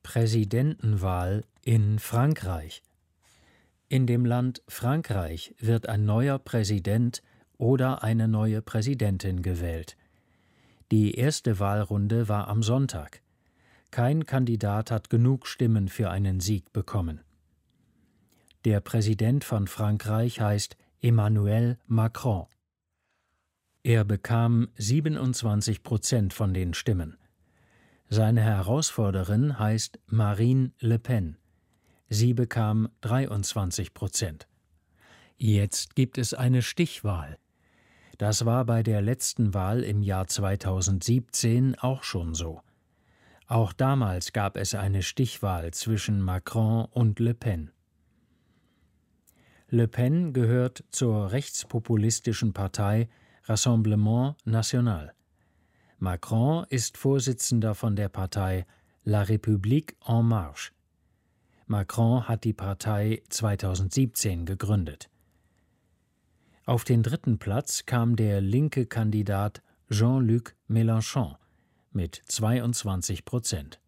Präsidentenwahl in Frankreich. In dem Land Frankreich wird ein neuer Präsident oder eine neue Präsidentin gewählt. Die erste Wahlrunde war am Sonntag. Kein Kandidat hat genug Stimmen für einen Sieg bekommen. Der Präsident von Frankreich heißt Emmanuel Macron. Er bekam 27% von den Stimmen. Seine Herausforderin heißt Marine Le Pen. Sie bekam 23%. Jetzt gibt es eine Stichwahl. Das war bei der letzten Wahl im Jahr 2017 auch schon so. Auch damals gab es eine Stichwahl zwischen Macron und Le Pen. Le Pen gehört zur rechtspopulistischen Partei Rassemblement National. Macron ist Vorsitzender von der Partei La République en Marche. Macron hat die Partei 2017 gegründet. Auf den dritten Platz kam der linke Kandidat Jean-Luc Mélenchon mit 22%.